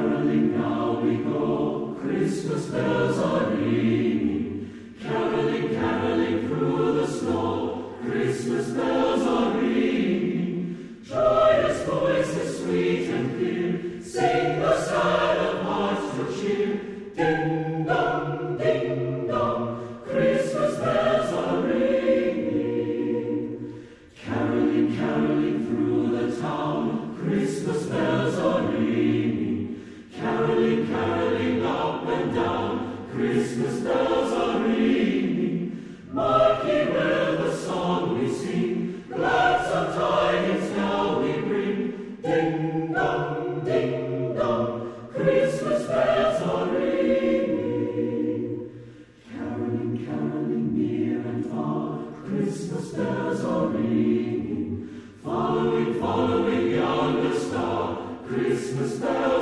Caroling now we go, Christmas bells are ringing. Caroling, caroling through the snow, Christmas bells are ringing. Joyous voices sweet and clear, sing the sad of hearts to cheer. Ding dong, Christmas bells are ringing. Caroling, caroling through the town, Christmas bells are ringing. Caroling, caroling up and down, Christmas bells are ringing. Mark ye well the song we sing, gladsome tidings now we bring. Ding dong, Christmas bells are ringing. Caroling, caroling near and far, Christmas bells are ringing. Following, following yonder star, Christmas bells